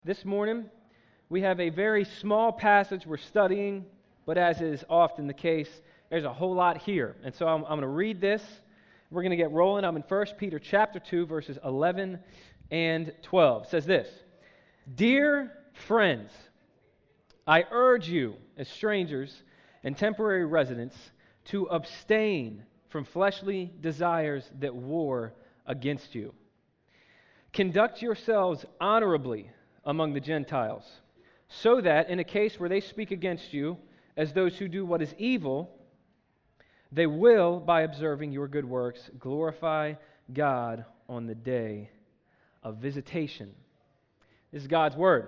This morning, we have a very small passage we're studying, but as is often the case, there's a whole lot here. And so I'm going to read this. We're going to get rolling. I'm in 1 Peter chapter 2, verses 11 and 12. It says this: Dear friends, I urge you as strangers and temporary residents to abstain from fleshly desires that war against you. Conduct yourselves honorably among the Gentiles, so that in a case where they speak against you as those who do what is evil, they will, by observing your good works, glorify God on the day of visitation. This is God's Word.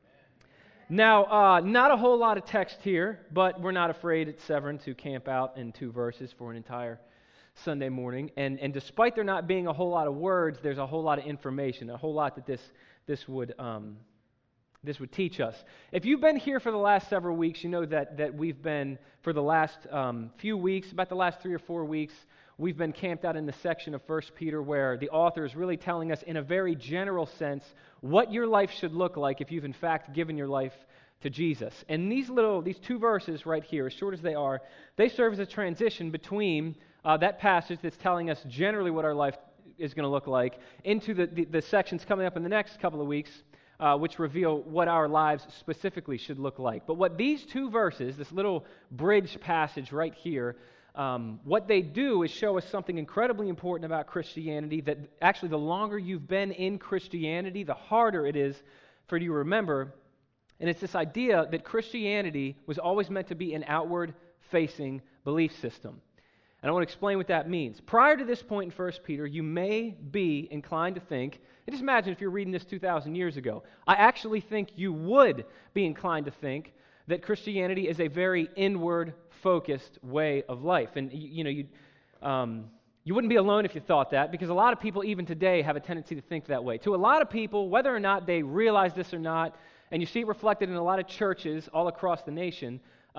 Now, not a whole lot of text here, but we're not afraid at Severn to camp out in 2 verses for an entire Sunday morning. And despite there not being a whole lot of words, there's a whole lot of information, a whole lot that this would teach us. If you've been here for the last several weeks, you know that we've been, for the last few weeks, about the last 3 or 4 weeks, we've been camped out in the section of 1 Peter where the author is really telling us in a very general sense what your life should look like if you've in fact given your life to Jesus. And these 2 verses right here, as short as they are, they serve as a transition between that passage that's telling us generally what our life is going to look like into the sections coming up in the next couple of weeks, which reveal what our lives specifically should look like. But what these 2 verses, this little bridge passage right here, what they do is show us something incredibly important about Christianity, that actually the longer you've been in Christianity, the harder it is for you to remember. And it's this idea that Christianity was always meant to be an outward-facing belief system. And I want to explain what that means. Prior to this point in 1 Peter, you may be inclined to think, and just imagine if you're reading this 2,000 years ago, I actually think you would be inclined to think that Christianity is a very inward-focused way of life. And you wouldn't be alone if you thought that, because a lot of people even today have a tendency to think that way. To a lot of people, whether or not they realize this or not, and you see it reflected in a lot of churches all across the nation,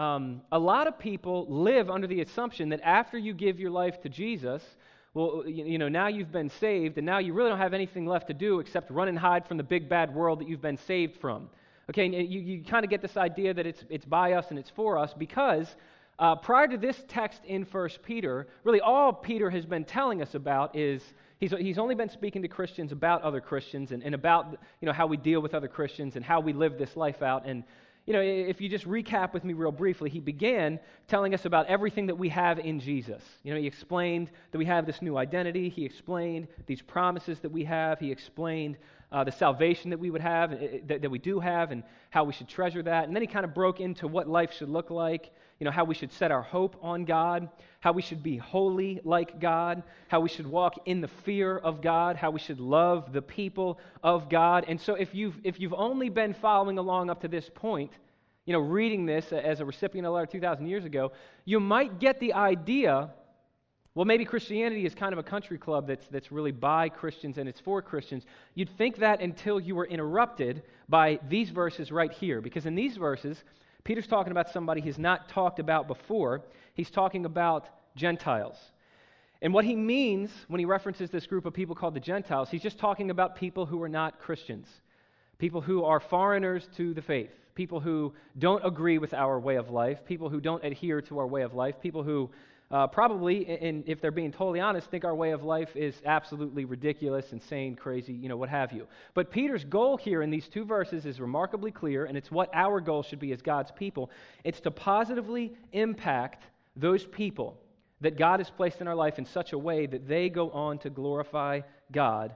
a lot of people live under the assumption that after you give your life to Jesus, well, now you've been saved, and now you really don't have anything left to do except run and hide from the big bad world that you've been saved from. Okay, and you kind of get this idea that it's by us and it's for us, because prior to this text in 1 Peter, really all Peter has been telling us about is he's only been speaking to Christians about other Christians and about how we deal with other Christians and how we live this life out. And if you just recap with me real briefly, he began telling us about everything that we have in Jesus. He explained that we have this new identity. He explained these promises that we have. He explained the salvation that we would have, that we do have, and how we should treasure that. And then he kind of broke into what life should look like, how we should set our hope on God, how we should be holy like God, how we should walk in the fear of God, how we should love the people of God. And so if you've only been following along up to this point, reading this as a recipient of a letter 2,000 years ago, you might get the idea, well, maybe Christianity is kind of a country club that's really by Christians and it's for Christians. You'd think that until you were interrupted by these verses right here, because in these verses, Peter's talking about somebody he's not talked about before. He's talking about Gentiles. And what he means when he references this group of people called the Gentiles, he's just talking about people who are not Christians, people who are foreigners to the faith, people who don't agree with our way of life, people who don't adhere to our way of life, people who probably, and if they're being totally honest, think our way of life is absolutely ridiculous, insane, crazy, what have you. But Peter's goal here in these 2 verses is remarkably clear, and it's what our goal should be as God's people. It's to positively impact those people that God has placed in our life in such a way that they go on to glorify God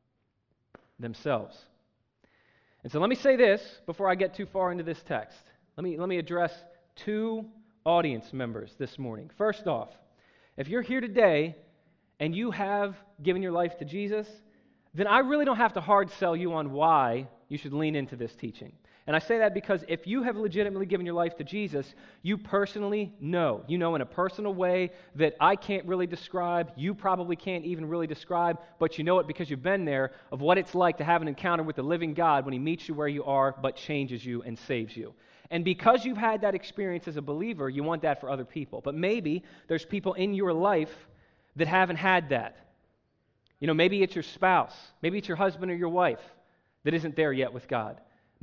themselves. And so let me say this before I get too far into this text. Let me address 2 audience members this morning. First off, if you're here today and you have given your life to Jesus, then I really don't have to hard sell you on why you should lean into this teaching. And I say that because if you have legitimately given your life to Jesus, you personally know. You know in a personal way that I can't really describe, you probably can't even really describe, but you know it because you've been there, of what it's like to have an encounter with the living God when He meets you where you are, but changes you and saves you. And because you've had that experience as a believer, you want that for other people. But maybe there's people in your life that haven't had that. Maybe it's your spouse, maybe it's your husband or your wife that isn't there yet with God.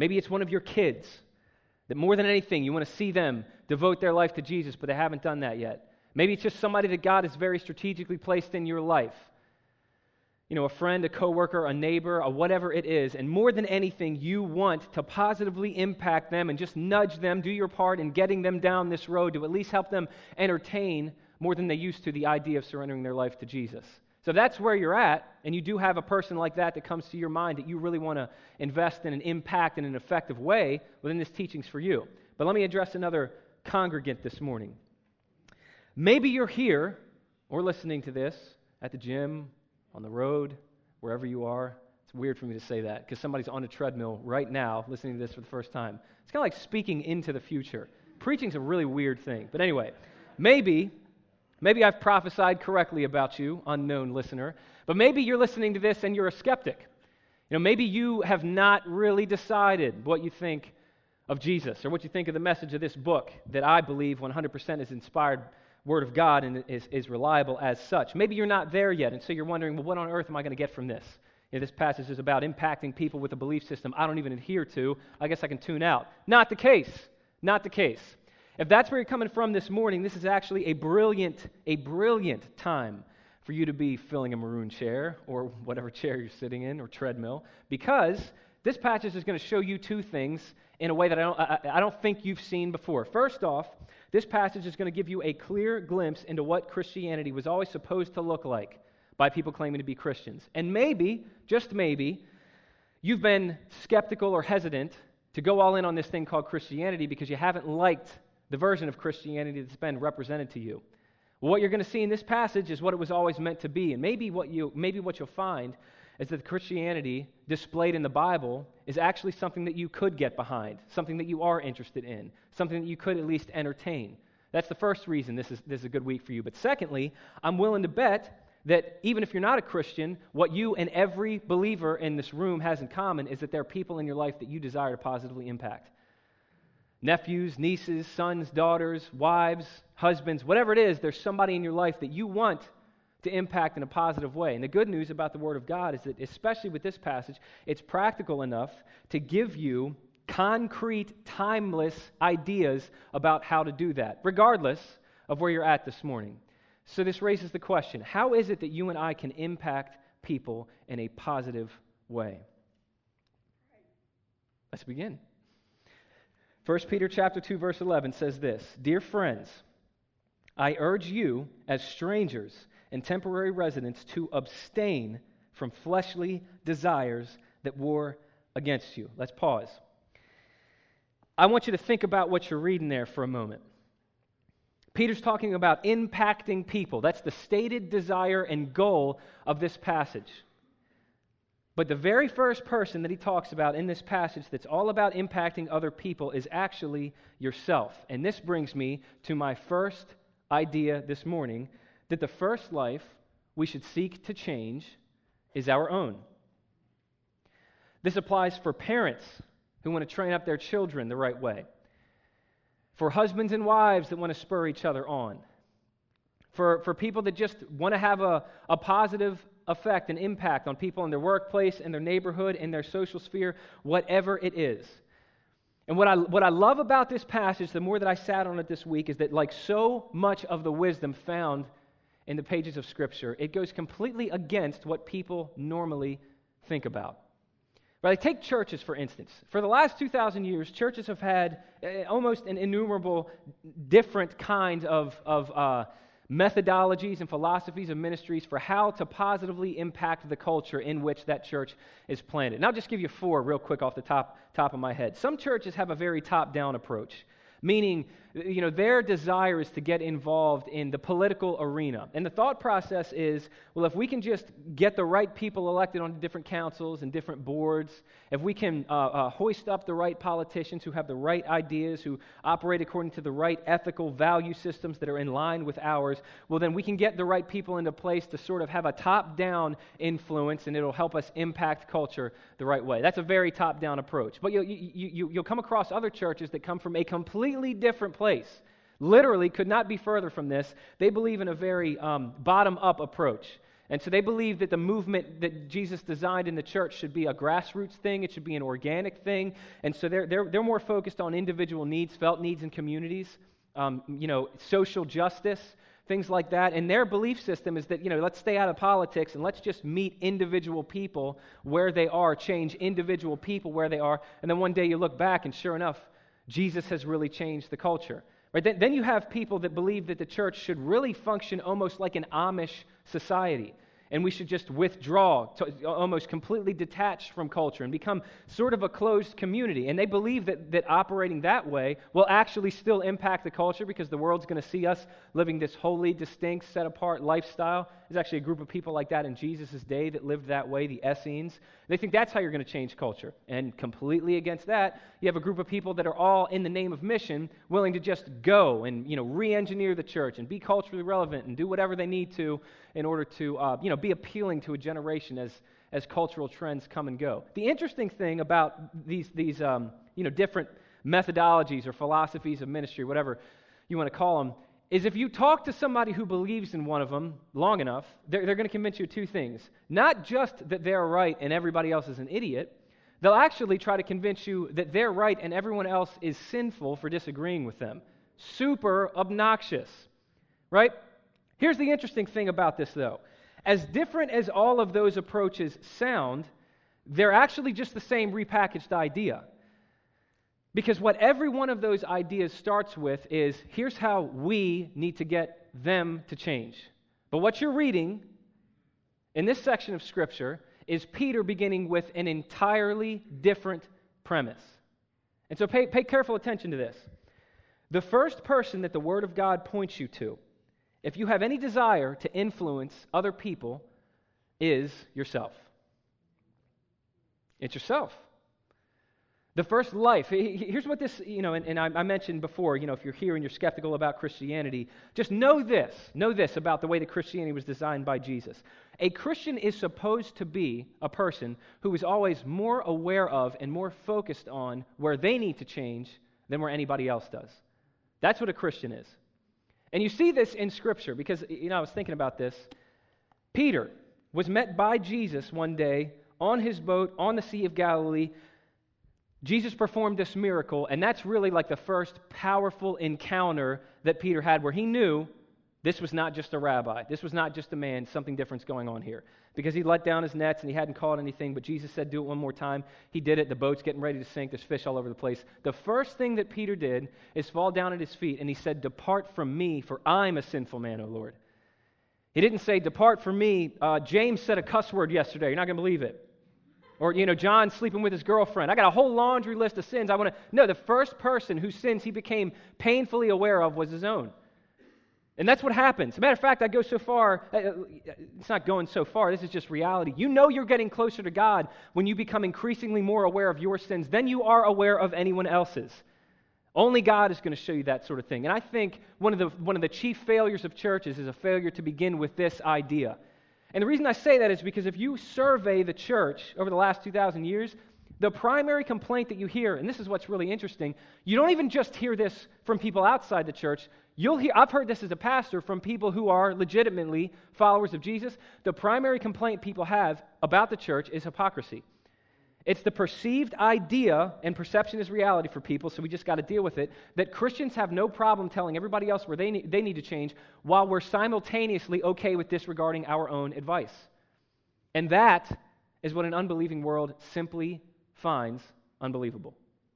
Maybe it's one of your kids that more than anything, you want to see them devote their life to Jesus, but they haven't done that yet. Maybe it's just somebody that God has very strategically placed in your life. You know, a friend, a coworker, a neighbor, whatever it is. And more than anything, you want to positively impact them and just nudge them, do your part in getting them down this road to at least help them entertain more than they used to the idea of surrendering their life to Jesus. So that's where you're at, and you do have a person like that comes to your mind that you really want to invest in an impact in an effective way, well, then this teaching's for you. But let me address another congregant this morning. Maybe you're here or listening to this at the gym, on the road, wherever you are. It's weird for me to say that because somebody's on a treadmill right now listening to this for the first time. It's kind of like speaking into the future. Preaching's a really weird thing. But anyway, maybe I've prophesied correctly about you, unknown listener, but maybe you're listening to this and you're a skeptic. You know, maybe you have not really decided what you think of Jesus or what you think of the message of this book that I believe 100% is inspired Word of God and is reliable as such. Maybe you're not there yet, and so you're wondering, well, what on earth am I going to get from this? You know, this passage is about impacting people with a belief system I don't even adhere to. I guess I can tune out. Not the case. Not the case. If that's where you're coming from this morning, this is actually a brilliant time for you to be filling a maroon chair or whatever chair you're sitting in or treadmill, because this passage is going to show you two things in a way that I don't think you've seen before. First off, this passage is going to give you a clear glimpse into what Christianity was always supposed to look like by people claiming to be Christians. And maybe, just maybe, you've been skeptical or hesitant to go all in on this thing called Christianity because you haven't liked the version of Christianity that's been represented to you. Well, what you're going to see in this passage is what it was always meant to be. And maybe what you'll find is that Christianity displayed in the Bible is actually something that you could get behind, something that you are interested in, something that you could at least entertain. That's the first reason this is a good week for you. But secondly, I'm willing to bet that even if you're not a Christian, what you and every believer in this room has in common is that there are people in your life that you desire to positively impact. Nephews, nieces, sons, daughters, wives, husbands, whatever it is, there's somebody in your life that you want to impact in a positive way. And the good news about the Word of God is that, especially with this passage, it's practical enough to give you concrete, timeless ideas about how to do that, regardless of where you're at this morning. So this raises the question, how is it that you and I can impact people in a positive way? Let's begin. 1 Peter chapter 2, verse 11 says this, "Dear friends, I urge you as strangers and temporary residents to abstain from fleshly desires that war against you." Let's pause. I want you to think about what you're reading there for a moment. Peter's talking about impacting people. That's the stated desire and goal of this passage. But the very first person that he talks about in this passage that's all about impacting other people is actually yourself. And this brings me to my first idea this morning, that the first life we should seek to change is our own. This applies for parents who want to train up their children the right way, for husbands and wives that want to spur each other on, for people that just want to have a positive effect and impact on people in their workplace, in their neighborhood, in their social sphere, whatever it is. And what I love about this passage, the more that I sat on it this week, is that like so much of the wisdom found in the pages of Scripture, it goes completely against what people normally think about. Right? Take churches, for instance. For the last 2,000 years, churches have had almost an innumerable different kinds of methodologies and philosophies of ministries for how to positively impact the culture in which that church is planted. And I'll just give you four real quick off the top of my head. Some churches have a very top-down approach, meaning, their desire is to get involved in the political arena. And the thought process is, well, if we can just get the right people elected on different councils and different boards, if we can hoist up the right politicians who have the right ideas, who operate according to the right ethical value systems that are in line with ours, well, then we can get the right people into place to sort of have a top-down influence, and it'll help us impact culture the right way. That's a very top-down approach. But you'll come across other churches that come from a completely different place. Literally could not be further from this. They believe in a very bottom-up approach. And so they believe that the movement that Jesus designed in the church should be a grassroots thing. It should be an organic thing. And so they're more focused on individual needs, felt needs in communities, social justice, things like that. And their belief system is that, let's stay out of politics and let's just meet individual people where they are, change individual people where they are. And then one day you look back and sure enough, Jesus has really changed the culture. Right? Then you have people that believe that the church should really function almost like an Amish society, and we should just withdraw, almost completely detached from culture and become sort of a closed community. And they believe that operating that way will actually still impact the culture because the world's going to see us living this holy, distinct, set-apart lifestyle. There's actually a group of people like that in Jesus' day that lived that way, the Essenes. They think that's how you're going to change culture. And completely against that, you have a group of people that are all in the name of mission, willing to just go and re-engineer the church and be culturally relevant and do whatever they need to in order to be appealing to a generation as cultural trends come and go. The interesting thing about these different methodologies or philosophies of ministry, whatever you want to call them, is if you talk to somebody who believes in one of them long enough, they're going to convince you of two things. Not just that they're right and everybody else is an idiot, they'll actually try to convince you that they're right and everyone else is sinful for disagreeing with them. Super obnoxious, right? Here's the interesting thing about this, though. As different as all of those approaches sound, they're actually just the same repackaged idea. Because what every one of those ideas starts with is, here's how we need to get them to change. But what you're reading in this section of Scripture is Peter beginning with an entirely different premise. And so pay careful attention to this. The first person that the Word of God points you to, if you have any desire to influence other people, is yourself. It's yourself. The first life, here's what this, and I mentioned before, if you're here and you're skeptical about Christianity, just know this about the way that Christianity was designed by Jesus. A Christian is supposed to be a person who is always more aware of and more focused on where they need to change than where anybody else does. That's what a Christian is. And you see this in Scripture because, I was thinking about this. Peter was met by Jesus one day on his boat on the Sea of Galilee. Jesus performed this miracle, and that's really like the first powerful encounter that Peter had where he knew this was not just a rabbi. This was not just a man. Something different's going on here. Because he let down his nets and he hadn't caught anything, but Jesus said, do it one more time. He did it. The boat's getting ready to sink. There's fish all over the place. The first thing that Peter did is fall down at his feet, and he said, depart from me, for I'm a sinful man, O Lord. He didn't say, depart from me. James said a cuss word yesterday. You're not going to believe it. Or, John sleeping with his girlfriend. I got a whole laundry list of sins. No, the first person whose sins he became painfully aware of was his own. And that's what happens. As a matter of fact, I go so far, it's not going so far, this is just reality. You're getting closer to God when you become increasingly more aware of your sins than you are aware of anyone else's. Only God is going to show you that sort of thing. And I think one of the chief failures of churches is a failure to begin with this idea. And the reason I say that is because if you survey the church over the last 2,000 years, the primary complaint that you hear, and this is what's really interesting, you don't even just hear this from people outside the church. I've heard this as a pastor from people who are legitimately followers of Jesus. The primary complaint people have about the church is hypocrisy. It's the perceived idea, and perception is reality for people, so we just got to deal with it, that Christians have no problem telling everybody else where they need to change while we're simultaneously okay with disregarding our own advice. And that is what an unbelieving world simply finds unbelievable.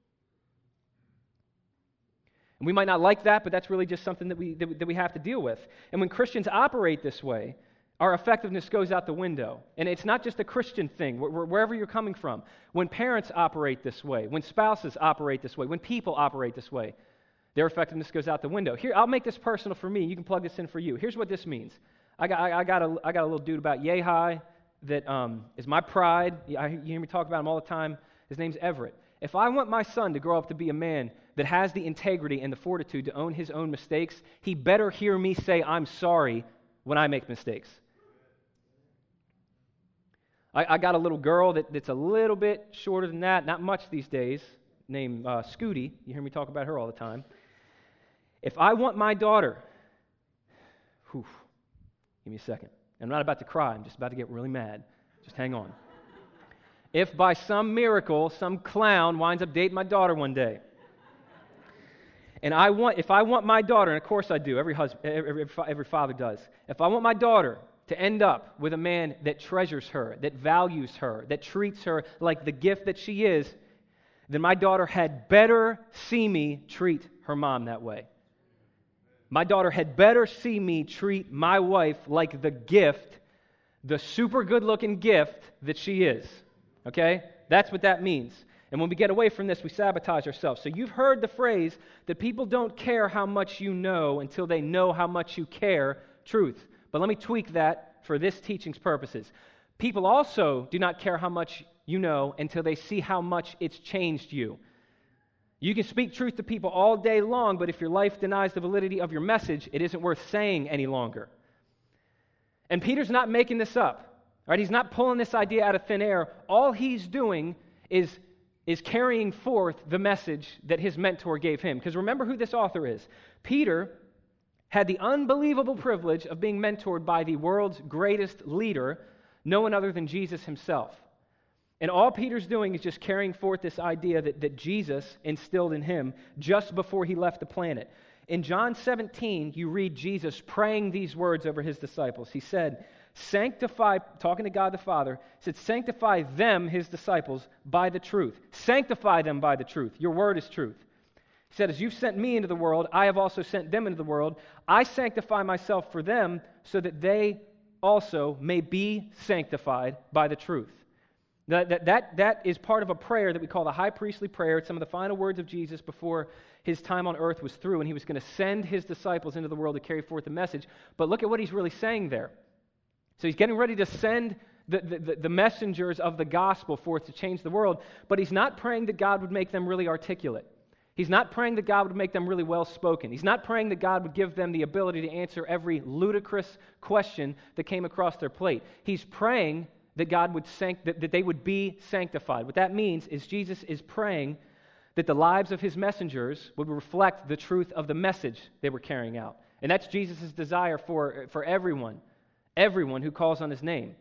And we might not like that, but that's really just something that we have to deal with. And when Christians operate this way, our effectiveness goes out the window. And it's not just a Christian thing, wherever you're coming from. When parents operate this way, when spouses operate this way, when people operate this way, their effectiveness goes out the window. Here, I'll make this personal for me. You can plug this in for you. Here's what this means. I got a little dude about yay high that is my pride. You hear me talk about him all the time. His name's Everett. If I want my son to grow up to be a man that has the integrity and the fortitude to own his own mistakes, he better hear me say I'm sorry when I make mistakes. I got a little girl that's a little bit shorter than that, not much these days, named Scooty. You hear me talk about her all the time. If I want my daughter, give me a second. I'm not about to cry. I'm just about to get really mad. Just hang on. If by some miracle, some clown winds up dating my daughter one day, and if I want my daughter, and of course I do, every father does, if I want my daughter to end up with a man that treasures her, that values her, that treats her like the gift that she is, then my daughter had better see me treat her mom that way. My daughter had better see me treat my wife like the gift, the super good-looking gift that she is. Okay? That's what that means. And when we get away from this, we sabotage ourselves. So you've heard the phrase that people don't care how much you know until they know how much you care, truth. But let me tweak that for this teaching's purposes. People also do not care how much you know until they see how much it's changed you. You can speak truth to people all day long, but if your life denies the validity of your message, it isn't worth saying any longer. And Peter's not making this up. Right? He's not pulling this idea out of thin air. All he's doing is carrying forth the message that his mentor gave him. Because remember who this author is. Peter had the unbelievable privilege of being mentored by the world's greatest leader, no one other than Jesus himself. And all Peter's doing is just carrying forth this idea that Jesus instilled in him just before he left the planet. In John 17, you read Jesus praying these words over his disciples. He said, sanctify, talking to God the Father, he said, sanctify them, his disciples, by the truth. Sanctify them by the truth. Your word is truth. He said, as you've sent me into the world, I have also sent them into the world. I sanctify myself for them so that they also may be sanctified by the truth. That is part of a prayer that we call the high priestly prayer. It's some of the final words of Jesus before his time on earth was through, and he was going to send his disciples into the world to carry forth the message. But look at what he's really saying there. So he's getting ready to send the messengers of the gospel forth to change the world, but he's not praying that God would make them really articulate. He's not praying that God would make them really well-spoken. He's not praying that God would give them the ability to answer every ludicrous question that came across their plate. He's praying that God would that they would be sanctified. What that means is Jesus is praying that the lives of his messengers would reflect the truth of the message they were carrying out. And that's Jesus' desire for everyone who calls on his name.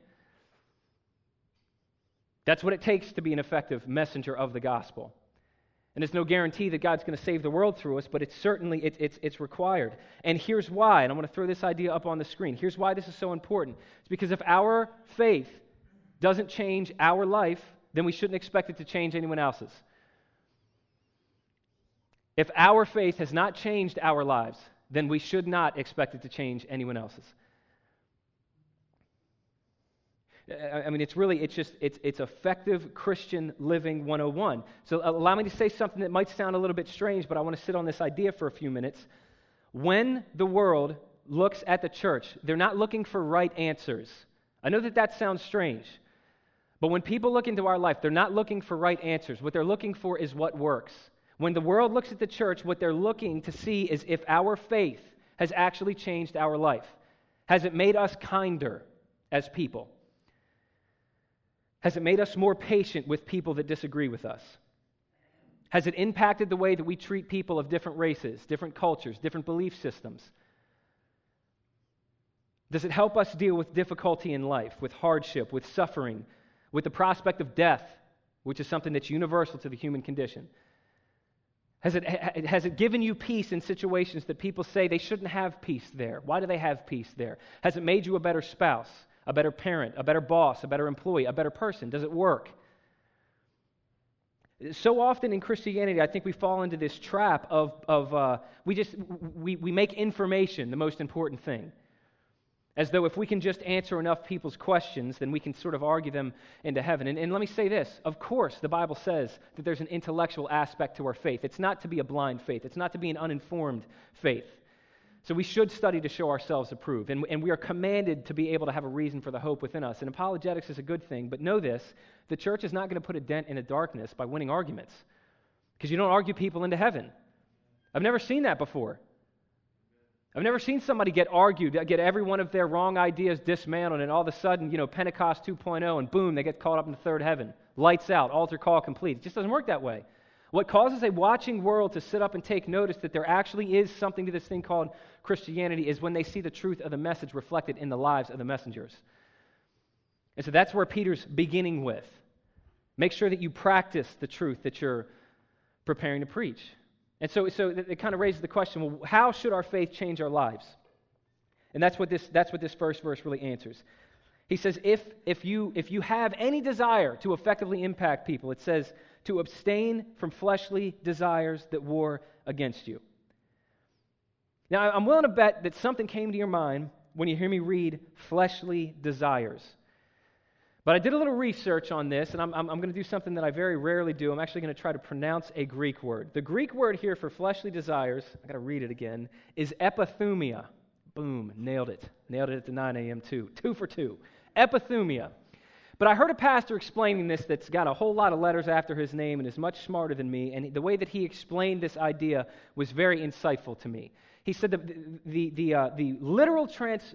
That's what it takes to be an effective messenger of the gospel. And there's no guarantee that God's going to save the world through us, but it's certainly it's required. And here's why, and I'm going to throw this idea up on the screen. Here's why this is so important. It's because if our faith doesn't change our life, then we shouldn't expect it to change anyone else's. If our faith has not changed our lives, then we should not expect it to change anyone else's. I mean, it's effective Christian living 101. So allow me to say something that might sound a little bit strange, but I want to sit on this idea for a few minutes. When the world looks at the church, they're not looking for right answers. I know that sounds strange, but when people look into our life, they're not looking for right answers. What they're looking for is what works. When the world looks at the church, what they're looking to see is if our faith has actually changed our life. Has it made us kinder as people? Has it made us more patient with people that disagree with us? Has it impacted the way that we treat people of different races, different cultures, different belief systems? Does it help us deal with difficulty in life, with hardship, with suffering, with the prospect of death, which is something that's universal to the human condition? Has it given you peace in situations that people say they shouldn't have peace there? Why do they have peace there? Has it made you a better spouse, a better parent, a better boss, a better employee, a better person? Does it work? So often in Christianity, I think we fall into this trap of we make information the most important thing. As though if we can just answer enough people's questions, then we can sort of argue them into heaven. And let me say this. Of course, the Bible says that there's an intellectual aspect to our faith. It's not to be a blind faith. It's not to be an uninformed faith. So we should study to show ourselves approved. And we are commanded to be able to have a reason for the hope within us. And apologetics is a good thing. But know this, the church is not going to put a dent in the darkness by winning arguments. Because you don't argue people into heaven. I've never seen that before. I've never seen somebody get every one of their wrong ideas dismantled, and all of a sudden, Pentecost 2.0, and boom, they get caught up in the third heaven. Lights out, altar call complete. It just doesn't work that way. What causes a watching world to sit up and take notice that there actually is something to this thing called Christianity is when they see the truth of the message reflected in the lives of the messengers. And so that's where Peter's beginning with. Make sure that you practice the truth that you're preparing to preach. And so it kind of raises the question, well, how should our faith change our lives? And that's what this first verse really answers. He says, if you have any desire to effectively impact people, it says to abstain from fleshly desires that war against you. Now, I'm willing to bet that something came to your mind when you hear me read fleshly desires. But I did a little research on this, and I'm going to do something that I very rarely do. I'm actually going to try to pronounce a Greek word. The Greek word here for fleshly desires, I got to read it again, is epithumia. Boom, nailed it. Nailed it at the 9 a.m. too. 2 for 2. Epithumia. But I heard a pastor explaining this that's got a whole lot of letters after his name and is much smarter than me, and the way that he explained this idea was very insightful to me. He said that the literal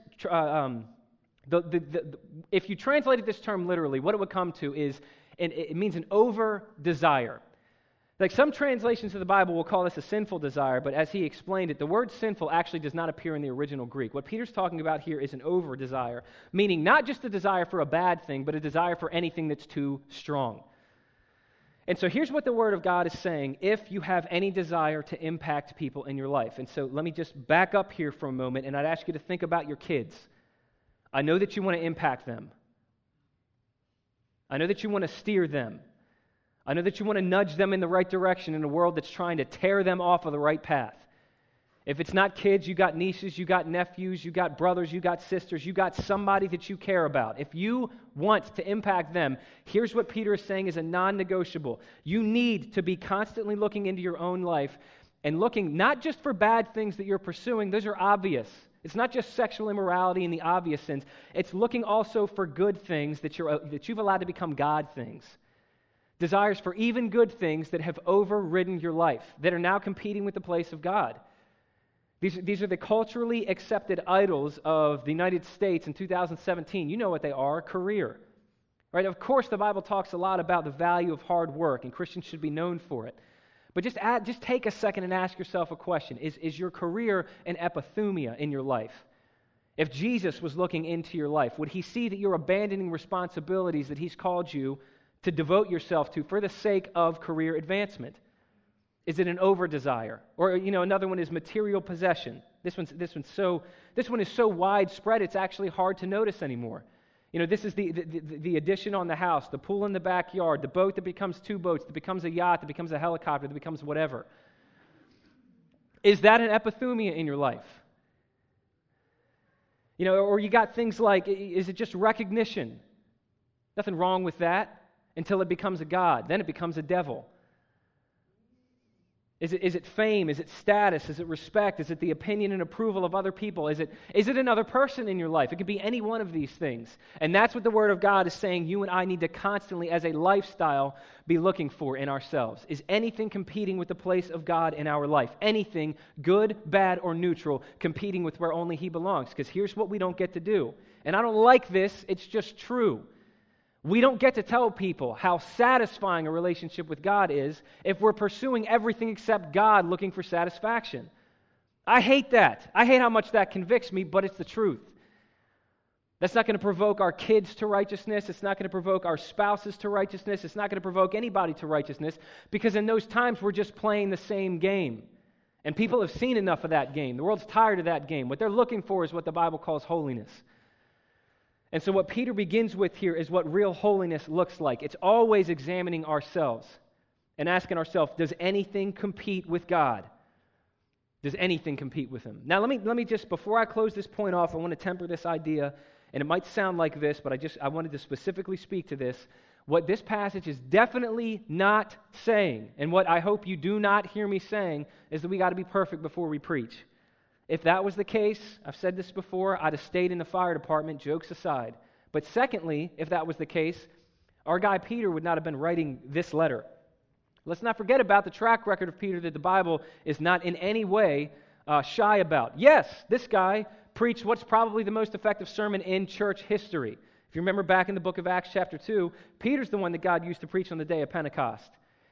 if you translated this term literally, what it would come to is, it means an over-desire. Like some translations of the Bible will call this a sinful desire, but as he explained it, the word sinful actually does not appear in the original Greek. What Peter's talking about here is an over-desire, meaning not just a desire for a bad thing, but a desire for anything that's too strong. And so here's what the Word of God is saying if you have any desire to impact people in your life. And so let me just back up here for a moment, and I'd ask you to think about your kids. I know that you want to impact them. I know that you want to steer them. I know that you want to nudge them in the right direction in a world that's trying to tear them off of the right path. If it's not kids, you got nieces, you got nephews, you got brothers, you got sisters, you got somebody that you care about. If you want to impact them, here's what Peter is saying is a non-negotiable. You need to be constantly looking into your own life and looking not just for bad things that you're pursuing, those are obvious. It's not just sexual immorality in the obvious sense. It's looking also for good things that you've allowed to become God things. Desires for even good things that have overridden your life, that are now competing with the place of God. These are the culturally accepted idols of the United States in 2017. You know what they are, career. Right? Of course, the Bible talks a lot about the value of hard work, and Christians should be known for it. But just take a second and ask yourself a question. Is your career an epithumia in your life? If Jesus was looking into your life, would he see that you're abandoning responsibilities that he's called you to devote yourself to for the sake of career advancement? Is it an over-desire? Or, another one is material possession. This one is so widespread, it's actually hard to notice anymore. This is the addition on the house, the pool in the backyard, the boat that becomes 2 boats, that becomes a yacht, that becomes a helicopter, that becomes whatever. Is that an epithumia in your life? Or you got things like, is it just recognition? Nothing wrong with that until it becomes a god. Then it becomes a devil. Is it fame? Is it status? Is it respect? Is it the opinion and approval of other people? Is it another person in your life? It could be any one of these things. And that's what the Word of God is saying you and I need to constantly, as a lifestyle, be looking for in ourselves. Is anything competing with the place of God in our life? Anything, good, bad, or neutral, competing with where only He belongs? Because here's what we don't get to do. And I don't like this, it's just true. We don't get to tell people how satisfying a relationship with God is if we're pursuing everything except God looking for satisfaction. I hate that. I hate how much that convicts me, but it's the truth. That's not going to provoke our kids to righteousness. It's not going to provoke our spouses to righteousness. It's not going to provoke anybody to righteousness because in those times we're just playing the same game. And people have seen enough of that game. The world's tired of that game. What they're looking for is what the Bible calls holiness. And so what Peter begins with here is what real holiness looks like. It's always examining ourselves and asking ourselves, does anything compete with God? Does anything compete with Him? Now let me just, before I close this point off, I want to temper this idea, and it might sound like this, but I wanted to specifically speak to this. What this passage is definitely not saying, and what I hope you do not hear me saying, is that we got to be perfect before we preach. If that was the case, I've said this before, I'd have stayed in the fire department, jokes aside. But secondly, if that was the case, our guy Peter would not have been writing this letter. Let's not forget about the track record of Peter that the Bible is not in any way shy about. Yes, this guy preached what's probably the most effective sermon in church history. If you remember back in the book of Acts chapter 2, Peter's the one that God used to preach on the day of Pentecost.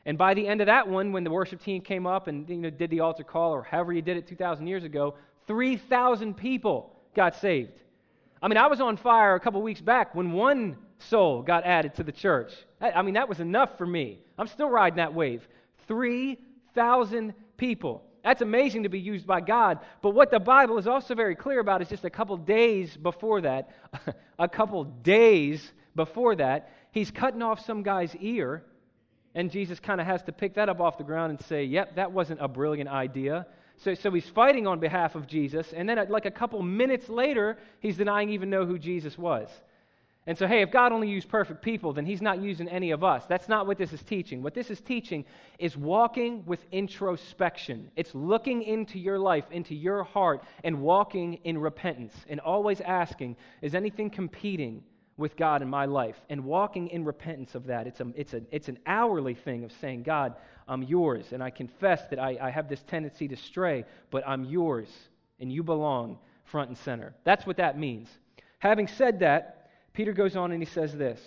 And by the end of that one, when the worship team came up and did the altar call, or however you did it 2,000 years ago, 3,000 people got saved. I mean, I was on fire a couple weeks back when one soul got added to the church. I mean, that was enough for me. I'm still riding that wave. 3,000 people. That's amazing to be used by God. But what the Bible is also very clear about is just a couple days before that, he's cutting off some guy's ear, and Jesus kind of has to pick that up off the ground and say, yep, that wasn't a brilliant idea. So he's fighting on behalf of Jesus, and then like a couple minutes later, he's denying even know who Jesus was. And so, hey, if God only used perfect people, then he's not using any of us. That's not what this is teaching. What this is teaching is walking with introspection. It's looking into your life, into your heart, and walking in repentance, and always asking, is anything competing with God in my life? And walking in repentance of that. It's an hourly thing of saying, God, I'm yours, and I confess that I have this tendency to stray, but I'm yours, and you belong front and center. That's what that means. Having said that, Peter goes on and he says this.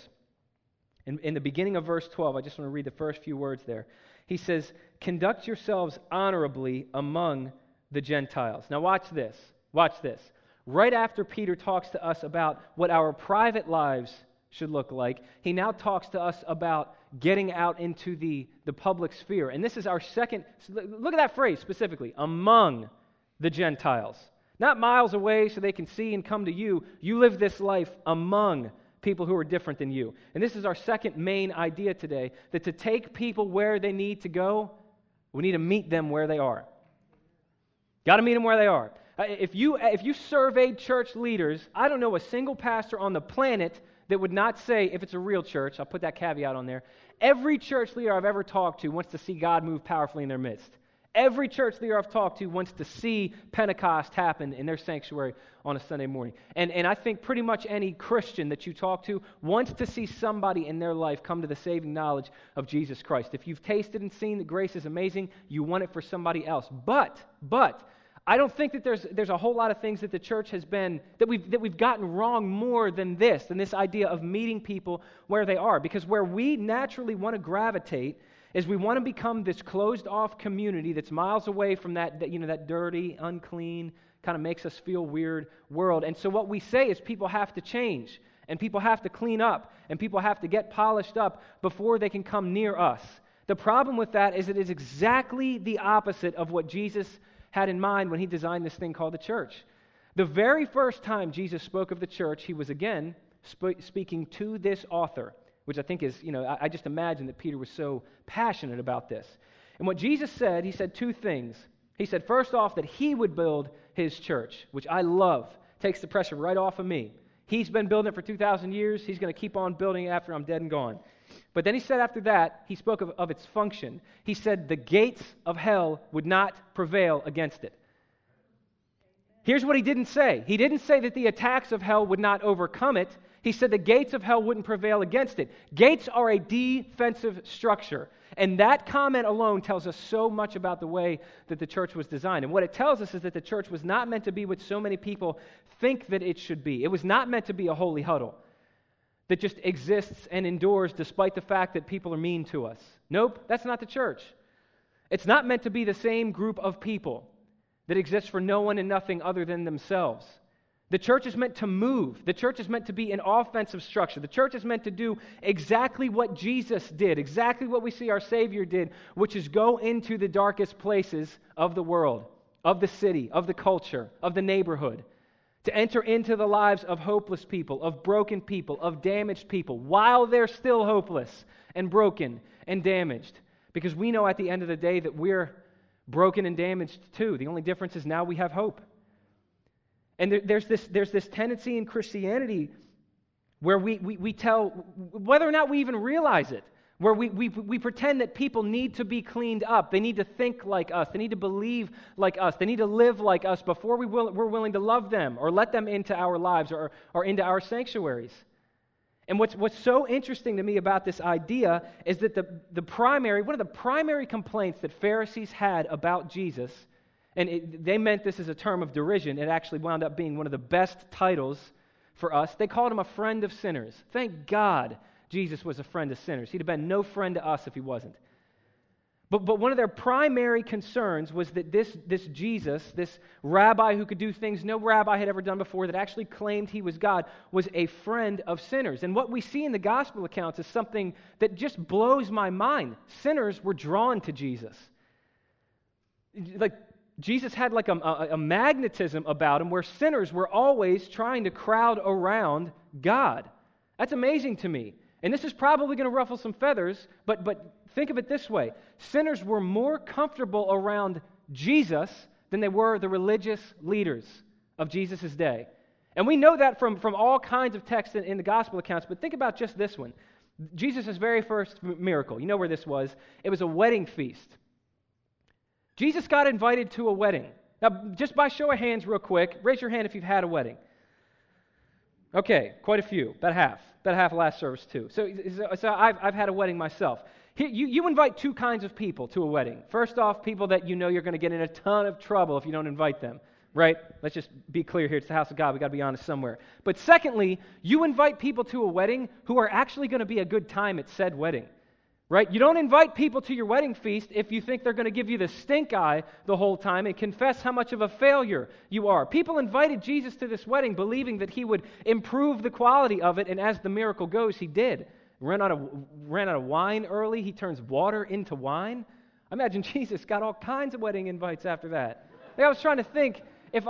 In the beginning of verse 12, I just want to read the first few words there. He says, conduct yourselves honorably among the Gentiles. Now watch this. Watch this. Right after Peter talks to us about what our private lives should look like, he now talks to us about getting out into the public sphere. And this is our second, look at that phrase specifically, among the Gentiles. Not miles away so they can see and come to you. You live this life among people who are different than you. And this is our second main idea today, that to take people where they need to go, we need to meet them where they are. Got to meet them where they are. If you surveyed church leaders, I don't know a single pastor on the planet that would not say, if it's a real church, I'll put that caveat on there, every church leader I've ever talked to wants to see God move powerfully in their midst. Every church leader I've talked to wants to see Pentecost happen in their sanctuary on a Sunday morning. And I think pretty much any Christian that you talk to wants to see somebody in their life come to the saving knowledge of Jesus Christ. If you've tasted and seen that grace is amazing, you want it for somebody else. But I don't think that there's a whole lot of things that the church has been, that we've gotten wrong more than this idea of meeting people where they are. Because where we naturally want to gravitate is we want to become this closed-off community that's miles away from that dirty, unclean, kind of makes us feel weird world. And so what we say is people have to change, and people have to clean up, and people have to get polished up before they can come near us. The problem with that is it is exactly the opposite of what Jesus had in mind when he designed this thing called the church. The very first time Jesus spoke of the church, he was again speaking to this author, which I think is, I just imagine that Peter was so passionate about this. And what Jesus said, he said two things. He said, first off, that he would build his church, which I love. Takes the pressure right off of me. He's been building it for 2,000 years. He's going to keep on building it after I'm dead and gone. But then he said after that, he spoke of its function. He said the gates of hell would not prevail against it. Here's what he didn't say. He didn't say that the attacks of hell would not overcome it. He said the gates of hell wouldn't prevail against it. Gates are a defensive structure. And that comment alone tells us so much about the way that the church was designed. And what it tells us is that the church was not meant to be what so many people think that it should be. It was not meant to be a holy huddle that just exists and endures despite the fact that people are mean to us. Nope, that's not the church. It's not meant to be the same group of people that exists for no one and nothing other than themselves. The church is meant to move. The church is meant to be an offensive structure. The church is meant to do exactly what Jesus did, exactly what we see our Savior did, which is go into the darkest places of the world, of the city, of the culture, of the neighborhood, to enter into the lives of hopeless people, of broken people, of damaged people, while they're still hopeless and broken and damaged. Because we know at the end of the day that we're broken and damaged too. The only difference is now we have hope. And there's this tendency in Christianity where we tell, whether or not we even realize it, where we pretend that people need to be cleaned up. They need to think like us. They need to believe like us. They need to live like us before we're willing to love them or let them into our lives or into our sanctuaries. And what's so interesting to me about this idea is that one of the primary complaints that Pharisees had about Jesus, and they meant this as a term of derision. It actually wound up being one of the best titles for us. They called him a friend of sinners. Thank God Jesus was a friend of sinners. He'd have been no friend to us if he wasn't. But one of their primary concerns was that this Jesus, this rabbi who could do things no rabbi had ever done before, that actually claimed he was God, was a friend of sinners. And what we see in the gospel accounts is something that just blows my mind. Sinners were drawn to Jesus. Like, Jesus had like a magnetism about him where sinners were always trying to crowd around God. That's amazing to me. And this is probably going to ruffle some feathers, but think of it this way. Sinners were more comfortable around Jesus than they were the religious leaders of Jesus' day. And we know that from all kinds of texts in the gospel accounts, but think about just this one. Jesus' very first miracle, you know where this was. It was a wedding feast. Jesus got invited to a wedding. Now, just by show of hands real quick, raise your hand if you've had a wedding. Okay, quite a few, about half last service too. So I've had a wedding myself. You invite two kinds of people to a wedding. First off, people that you know you're going to get in a ton of trouble if you don't invite them, right? Let's just be clear here. It's the house of God. We've got to be honest somewhere. But secondly, you invite people to a wedding who are actually going to be a good time at said wedding, right? You don't invite people to your wedding feast if you think they're going to give you the stink eye the whole time and confess how much of a failure you are. People invited Jesus to this wedding believing that he would improve the quality of it, and as the miracle goes, he did. Ran out of wine early. He turns water into wine. I imagine Jesus got all kinds of wedding invites after that. I was trying to think if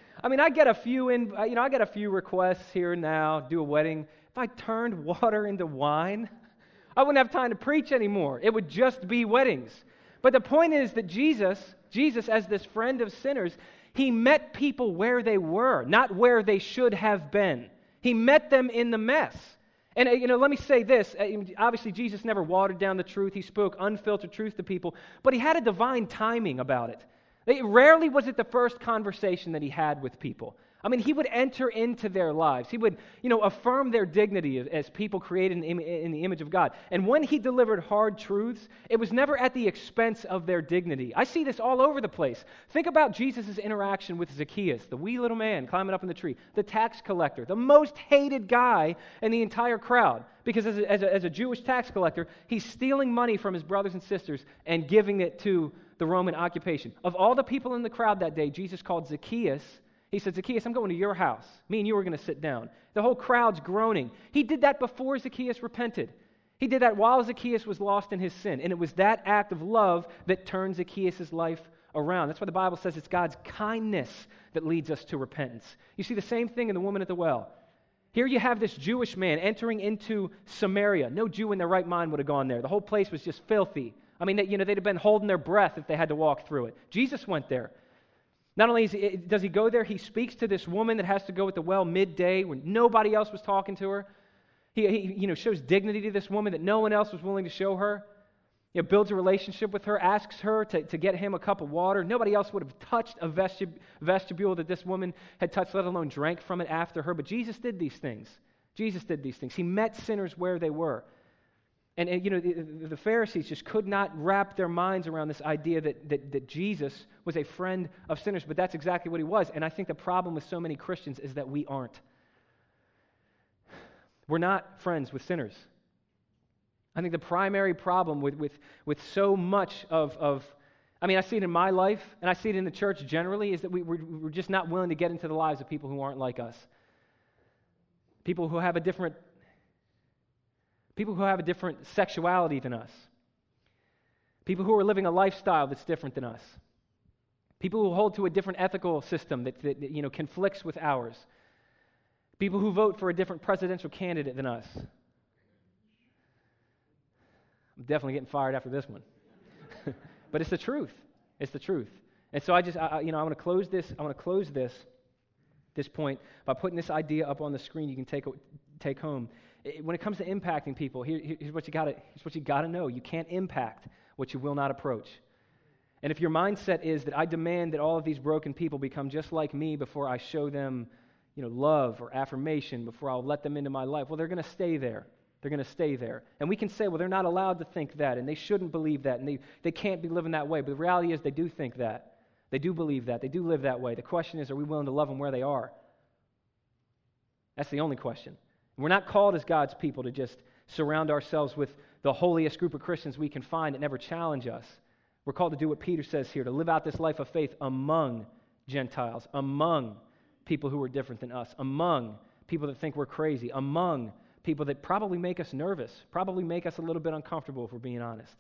I get a few I get a few requests here and now, do a wedding. If I turned water into wine, I wouldn't have time to preach anymore. It would just be weddings. But the point is that Jesus as this friend of sinners, he met people where they were, not where they should have been. He met them in the mess. And, let me say this. Obviously, Jesus never watered down the truth. He spoke unfiltered truth to people, but he had a divine timing about it. Rarely was it the first conversation that he had with people. I mean, he would enter into their lives. He would, affirm their dignity as people created in the image of God. And when he delivered hard truths, it was never at the expense of their dignity. I see this all over the place. Think about Jesus' interaction with Zacchaeus, the wee little man climbing up in the tree, the tax collector, the most hated guy in the entire crowd. Because as a Jewish tax collector, he's stealing money from his brothers and sisters and giving it to the Roman occupation. Of all the people in the crowd that day, Jesus called Zacchaeus. He said, Zacchaeus, I'm going to your house. Me and you are going to sit down. The whole crowd's groaning. He did that before Zacchaeus repented. He did that while Zacchaeus was lost in his sin. And it was that act of love that turned Zacchaeus' life around. That's why the Bible says it's God's kindness that leads us to repentance. You see the same thing in the woman at the well. Here you have this Jewish man entering into Samaria. No Jew in their right mind would have gone there. The whole place was just filthy. I mean, they'd have been holding their breath if they had to walk through it. Jesus went there. Not only does he go there, he speaks to this woman that has to go at the well midday when nobody else was talking to her. He shows dignity to this woman that no one else was willing to show her. Builds a relationship with her, asks her to get him a cup of water. Nobody else would have touched a vestibule that this woman had touched, let alone drank from it after her. But Jesus did these things. He met sinners where they were. And the Pharisees just could not wrap their minds around this idea that Jesus was a friend of sinners, but that's exactly what he was. And I think the problem with so many Christians is that we aren't. We're not friends with sinners. I think the primary problem with so much I see it in my life, and I see it in the church generally, is that we're just not willing to get into the lives of people who aren't like us. People who have a different sexuality than us. People who are living a lifestyle that's different than us. People who hold to a different ethical system that conflicts with ours. People who vote for a different presidential candidate than us. I'm definitely getting fired after this one. But it's the truth. It's the truth. And so I want to close this point by putting this idea up on the screen you can take home. When it comes to impacting people, here's what you got to know. You can't impact what you will not approach. And if your mindset is that I demand that all of these broken people become just like me before I show them, love or affirmation, before I'll let them into my life, well, they're going to stay there. They're going to stay there. And we can say, well, they're not allowed to think that, and they shouldn't believe that, and they can't be living that way. But the reality is they do think that. They do believe that. They do live that way. The question is, are we willing to love them where they are? That's the only question. We're not called as God's people to just surround ourselves with the holiest group of Christians we can find that never challenge us. We're called to do what Peter says here, to live out this life of faith among Gentiles, among people who are different than us, among people that think we're crazy, among people that probably make us nervous, probably make us a little bit uncomfortable if we're being honest.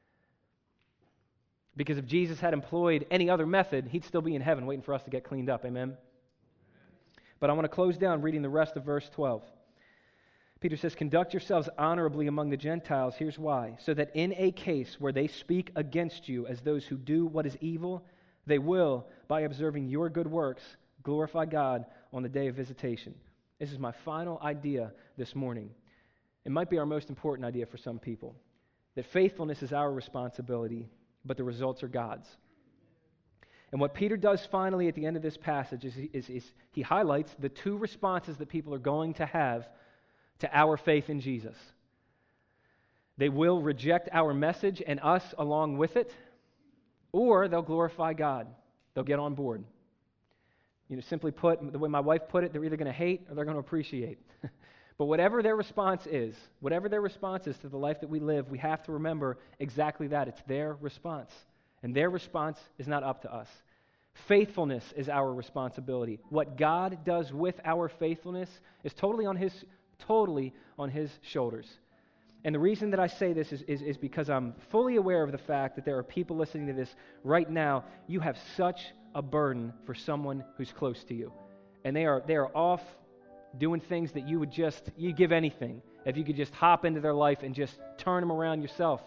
Because if Jesus had employed any other method, he'd still be in heaven waiting for us to get cleaned up. Amen? But I want to close down reading the rest of verse 12. Peter says, conduct yourselves honorably among the Gentiles. Here's why. So that in a case where they speak against you as those who do what is evil, they will, by observing your good works, glorify God on the day of visitation. This is my final idea this morning. It might be our most important idea for some people. That faithfulness is our responsibility, but the results are God's. And what Peter does finally at the end of this passage is he highlights the two responses that people are going to have to our faith in Jesus. They will reject our message and us along with it, or they'll glorify God. They'll get on board. Simply put, the way my wife put it, they're either going to hate or they're going to appreciate. But whatever their response is to the life that we live, we have to remember exactly that. It's their response. And their response is not up to us. Faithfulness is our responsibility. What God does with our faithfulness is totally on His shoulders. And the reason that I say this is because I'm fully aware of the fact that there are people listening to this right now. You have such a burden for someone who's close to you. And they are off doing things that you'd give anything if you could just hop into their life and just turn them around yourself.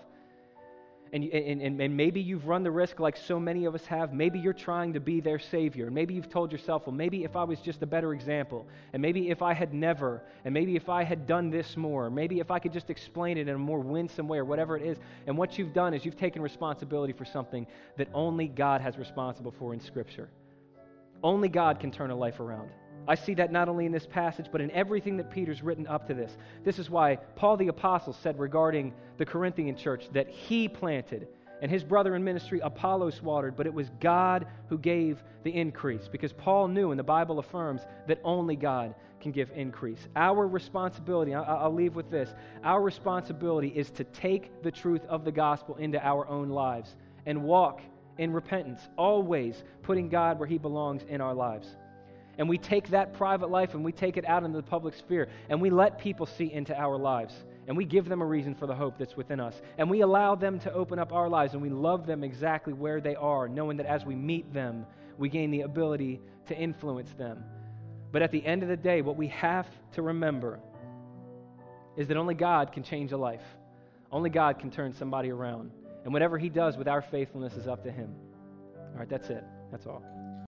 And maybe you've run the risk like so many of us have. Maybe you're trying to be their savior. And maybe you've told yourself, well, maybe if I was just a better example, and maybe if I had never, and maybe if I had done this more, maybe if I could just explain it in a more winsome way or whatever it is. And what you've done is you've taken responsibility for something that only God has responsible for in Scripture. Only God can turn a life around. I see that not only in this passage, but in everything that Peter's written up to this. This is why Paul the Apostle said regarding the Corinthian church that he planted and his brother in ministry Apollos watered, but it was God who gave the increase. Because Paul knew, and the Bible affirms, that only God can give increase. Our responsibility, I'll leave with this, our responsibility is to take the truth of the gospel into our own lives and walk in repentance, always putting God where He belongs in our lives. And we take that private life and we take it out into the public sphere, and we let people see into our lives, and we give them a reason for the hope that's within us, and we allow them to open up our lives, and we love them exactly where they are, knowing that as we meet them, we gain the ability to influence them. But at the end of the day, what we have to remember is that only God can change a life. Only God can turn somebody around. And whatever He does with our faithfulness is up to Him. All right, that's it. That's all.